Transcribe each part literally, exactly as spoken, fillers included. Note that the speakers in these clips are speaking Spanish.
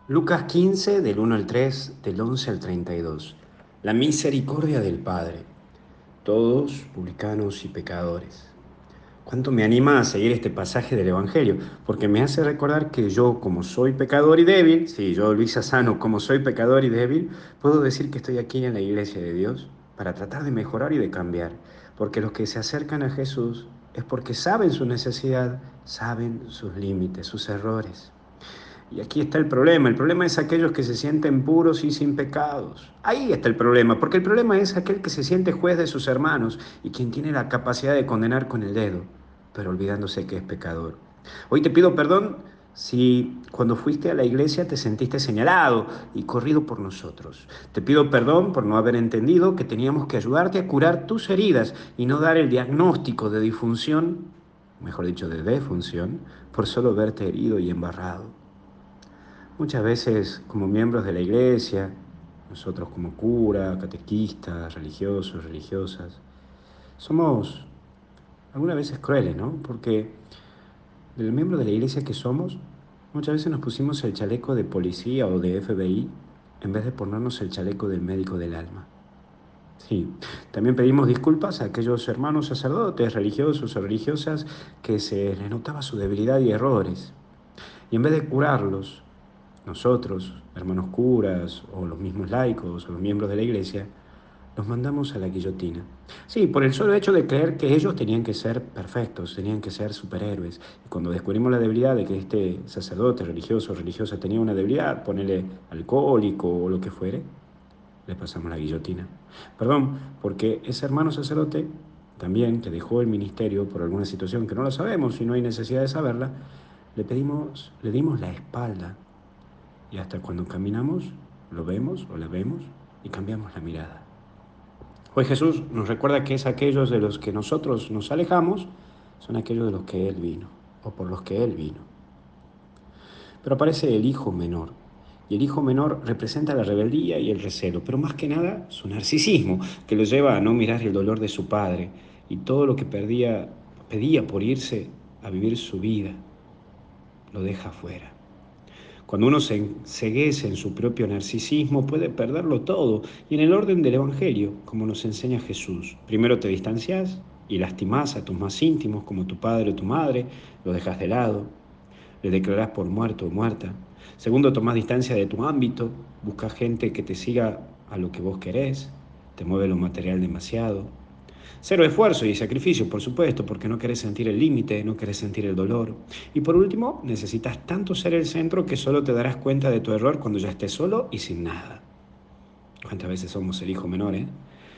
Lucas quince, del uno al tres, del once al treinta y dos. La misericordia del Padre, todos publicanos y pecadores. ¿Cuánto me anima a seguir este pasaje del Evangelio? Porque me hace recordar que yo, como soy pecador y débil, sí, yo, Luis Asano, como soy pecador y débil, puedo decir que estoy aquí en la iglesia de Dios para tratar de mejorar y de cambiar. Porque los que se acercan a Jesús es porque saben su necesidad, saben sus límites, sus errores. Y aquí está el problema. El problema es aquellos que se sienten puros y sin pecados. Ahí está el problema, porque el problema es aquel que se siente juez de sus hermanos y quien tiene la capacidad de condenar con el dedo, pero olvidándose que es pecador. Hoy te pido perdón si cuando fuiste a la iglesia te sentiste señalado y corrido por nosotros. Te pido perdón por no haber entendido que teníamos que ayudarte a curar tus heridas y no dar el diagnóstico de disfunción, mejor dicho, de defunción, por solo verte herido y embarrado. Muchas veces como miembros de la iglesia, nosotros como cura, catequistas, religiosos, religiosas, somos algunas veces crueles, ¿no? Porque del miembro de la iglesia que somos, muchas veces nos pusimos el chaleco de policía o de F B I en vez de ponernos el chaleco del médico del alma. Sí, también pedimos disculpas a aquellos hermanos sacerdotes, religiosos o religiosas que se les notaba su debilidad y errores. Y en vez de curarlos, nosotros, hermanos curas, o los mismos laicos, o los miembros de la iglesia, los mandamos a la guillotina. Sí, por el solo hecho de creer que ellos tenían que ser perfectos, tenían que ser superhéroes. Y cuando descubrimos la debilidad de que este sacerdote religioso o religiosa tenía una debilidad, ponele alcohólico o lo que fuere, le pasamos la guillotina. Perdón, porque ese hermano sacerdote también, que dejó el ministerio por alguna situación que no lo sabemos y no hay necesidad de saberla, le pedimos, le dimos la espalda y hasta cuando caminamos lo vemos o la vemos y cambiamos la mirada. Hoy Jesús nos recuerda que es aquellos de los que nosotros nos alejamos, son aquellos de los que Él vino o por los que Él vino. Pero aparece el hijo menor. Y el hijo menor representa la rebeldía y el recelo, pero más que nada su narcisismo, que lo lleva a no mirar el dolor de su padre y todo lo que perdía, pedía por irse a vivir su vida, lo deja afuera. Cuando uno se enceguece en su propio narcisismo, puede perderlo todo. Y en el orden del Evangelio, como nos enseña Jesús, primero te distancias y lastimás a tus más íntimos, como tu padre o tu madre, lo dejas de lado, le declarás por muerto o muerta. Segundo, tomás distancia de tu ámbito, buscas gente que te siga a lo que vos querés, te mueve lo material demasiado. Cero esfuerzo y sacrificio, por supuesto, porque no querés sentir el límite, no querés sentir el dolor. Y por último, necesitas tanto ser el centro que solo te darás cuenta de tu error cuando ya estés solo y sin nada. ¿Cuántas veces somos el hijo menor, eh?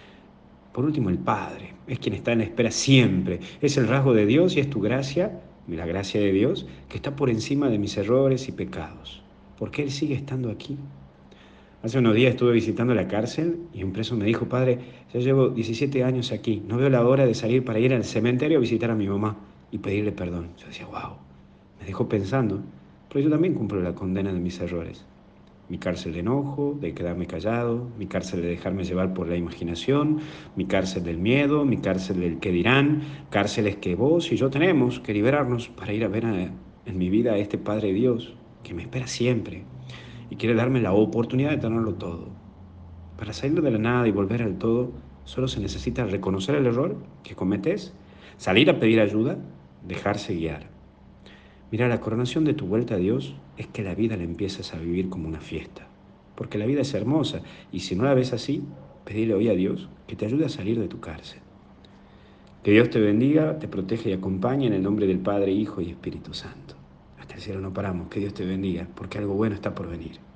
Por último, el Padre, es quien está en la espera siempre. Es el rasgo de Dios y es tu gracia, la gracia de Dios, que está por encima de mis errores y pecados. Porque Él sigue estando aquí. Hace unos días estuve visitando la cárcel y un preso me dijo, padre, ya llevo diecisiete años aquí, no veo la hora de salir para ir al cementerio a visitar a mi mamá y pedirle perdón. Yo decía, wow, me dejó pensando, pero yo también cumplo la condena de mis errores. Mi cárcel de enojo, de quedarme callado, mi cárcel de dejarme llevar por la imaginación, mi cárcel del miedo, mi cárcel del qué dirán, cárceles que vos y yo tenemos que liberarnos para ir a ver a- en mi vida a este Padre Dios que me espera siempre y quiere darme la oportunidad de tenerlo todo. Para salir de la nada y volver al todo, solo se necesita reconocer el error que cometes, salir a pedir ayuda, dejarse guiar. Mira, la coronación de tu vuelta a Dios es que la vida la empieces a vivir como una fiesta. Porque la vida es hermosa y si no la ves así, pedile hoy a Dios que te ayude a salir de tu cárcel. Que Dios te bendiga, te protege y acompañe en el nombre del Padre, Hijo y Espíritu Santo. Hasta el cielo no paramos, que Dios te bendiga, porque algo bueno está por venir.